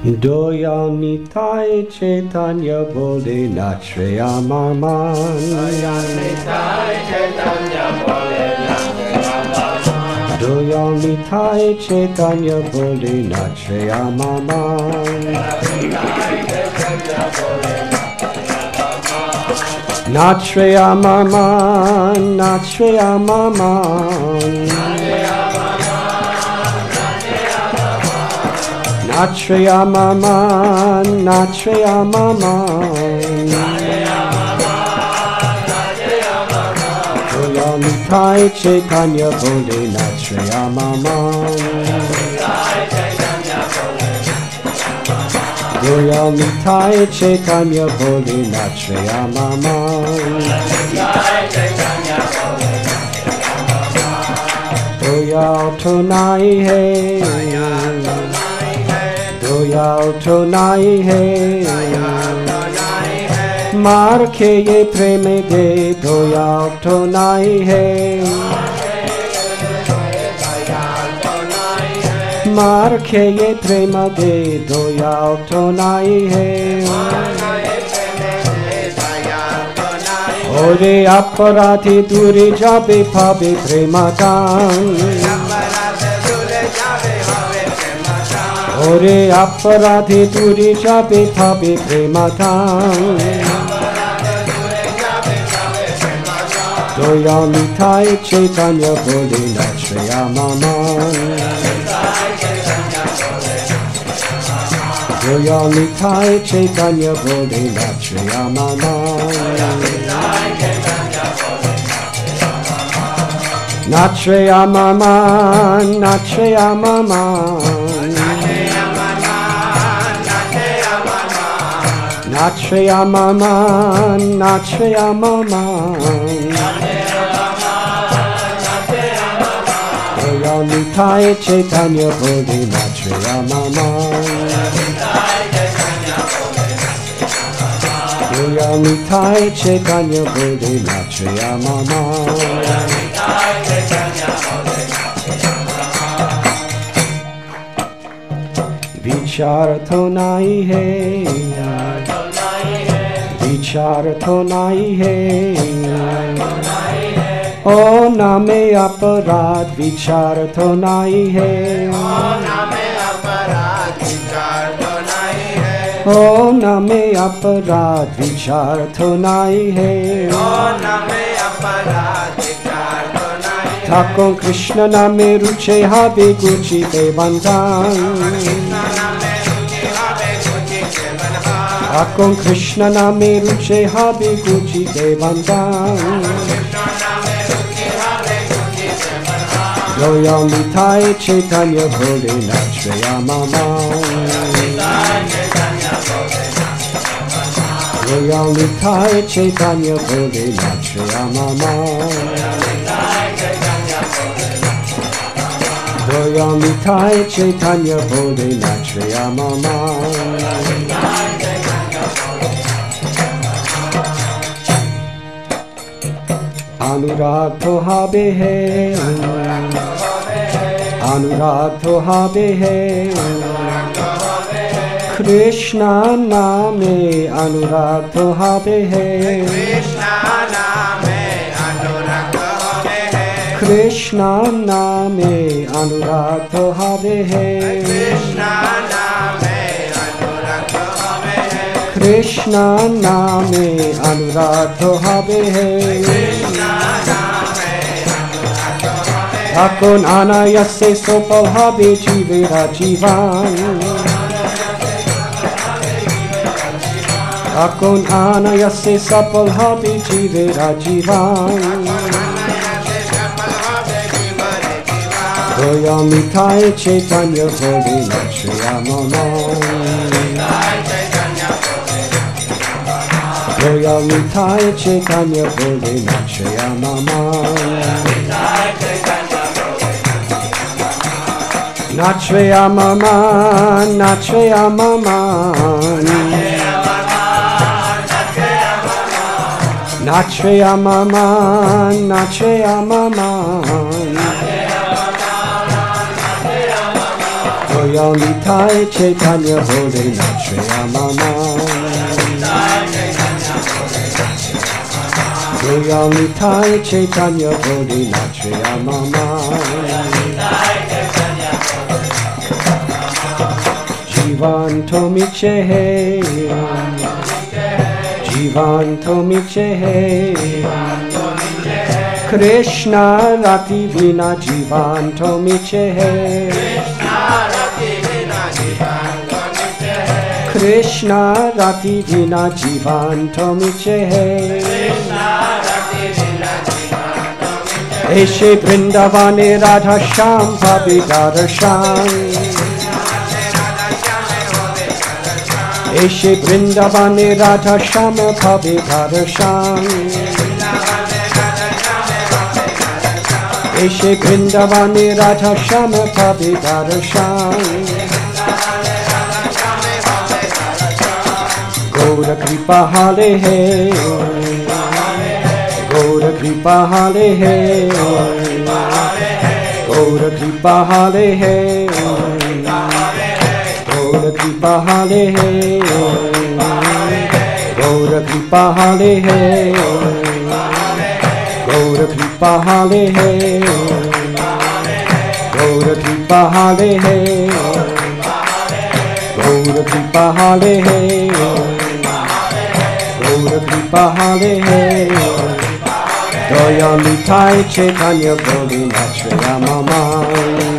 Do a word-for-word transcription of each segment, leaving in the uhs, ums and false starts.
Doya Nitai Chaitanya Bole Nachreya Maman. Doya Nitai Chaitanya Bole Nachreya Maman. Doya Nitai Chaitanya Bole Nachreya Maman. Nachreya Maman, Nachreya Maman. Nachreya Maman, Nachreya Maman. Doya Nitai Chaitanya Bole Nachreya Maman. Doya Nitai Chaitanya Bole Nachreya Maman. Doya Tonai Hai, Doya Tonai Hai, Mar ke ye prem de Doya Tonai Hai, Mar ke ye prem de Doya Tonai Hai. Ore aparati dure jabe pabe premadan. Ore aparati dure jabe pabe premadan. Doya Nitai Chaitanya Bole Nachreya Maman. Doya Nitai Chaitanya Bole Nachreya Maman. Nachreya Maman, Nachreya Maman. Nachreya Maman, Nachreya Maman. Doya Nitai Chaitanya Bole Nachreya Maman. Doya Nitai Chaitanya Bole Nachreya Maman. Vichar to nahi hai, vichar to nahi hai. O name aparad vichar to nahi hai. O name aparad vichar to nahi hai. Thakon Krishna name ruche habe guchi devantan. Thakon Krishna name ruche habe guchi devantan. Doya Nitai Chaitanya Bole Nachreya Maman. Doya Nitai Chaitanya Bole Nachreya Maman. Doya Nitai Chaitanya Bole Nachreya Maman. Anurag to habe hai, Anurag to habe hai. Krishna name Anurag to habe hai. Krishna name Anurag to habe hai. Krishna name Anurag to habe hai. Thakon anayase sopal habe jivera jivan. Thakon anayase sopal habe jivera jivan. Doya Nitai Chaitanya Bole Nachreya Maman. Doya Nitai Chaitanya Bole Nachreya Maman. Nachreya Maman, Nachreya Maman. Nachreya Maman, Nachreya Maman. Doya Doyal Nitai Chaitanya Bholenath Shri Amaman. Doyal Nitai Chaitanya Bholenath Shri Amaman. Jivan Tomiche Jivan Tomiche Krishna Rati Vina Jivan Tomiche Krishna Rati Vina Jivan Tomiche Eshe Vrindavane Radha Sham Bhabidara Sham Eshe Vrindavane Radha Sham Bhabidara Sham Eshe Vrindavane Radha Sham Bhabidara Sham Gaura Kripa Hale He Gaura Kripa Hale He Gaura Kripa Hale He Gaura Kripa Hale He Gaura Kripa Hale He Gaura Kripa Hale He Gaura Kripa Hale He Gaura Kripa Hale He Gaura Kripa Hale He Doyal Nitai Chaitanya Bholenath Shri Amaman.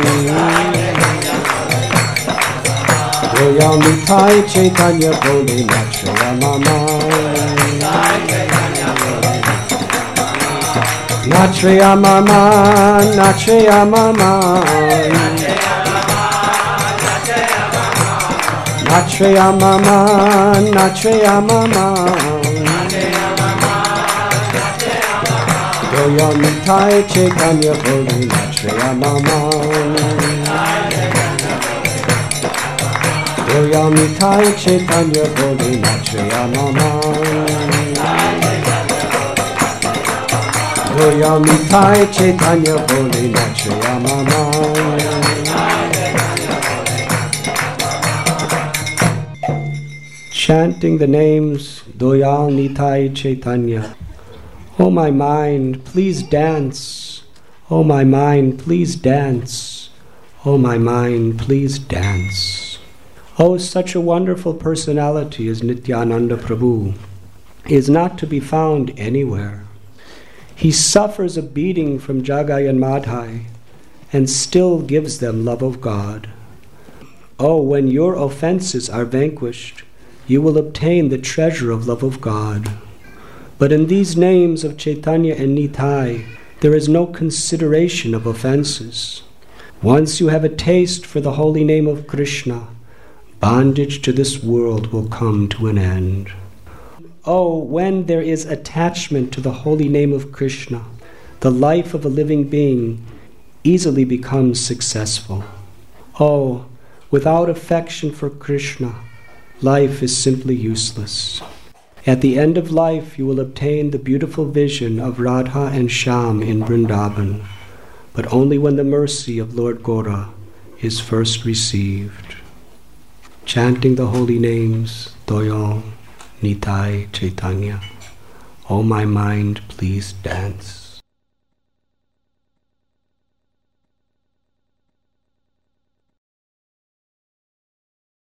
Doyal Nitai Chaitanya Bholenath Shri Amaman. Nath Shri Amaman, Nath Shri Amaman. Nath Shri Amaman, Nath Shri Amaman. Doyal Nitai Chaitanya Bholenath Shri Amaman. Doyal Nitai Chaitanya Bholenath Shri Amaman. Doyal Nitai Chaitanya Bholenath Shri Amaman. Chanting the names Doyal Nitai Chaitanya. Oh my mind, please dance. Oh my mind, please dance. Oh my mind, please dance. Oh, such a wonderful personality as Nityananda Prabhu is not to be found anywhere. He suffers a beating from Jagai and Madhai and still gives them love of God. Oh, when your offenses are vanquished, you will obtain the treasure of love of God. But in these names of Chaitanya and Nitai, there is no consideration of offenses. Once you have a taste for the holy name of Krishna, bondage to this world will come to an end. Oh, when there is attachment to the holy name of Krishna, the life of a living being easily becomes successful. Oh, without affection for Krishna, life is simply useless. At the end of life, you will obtain the beautiful vision of Radha and Shyam in Vrindavan, but only when the mercy of Lord Gora is first received. Chanting the holy names, Doyal Nitai Chaitanya. Oh my mind, please dance.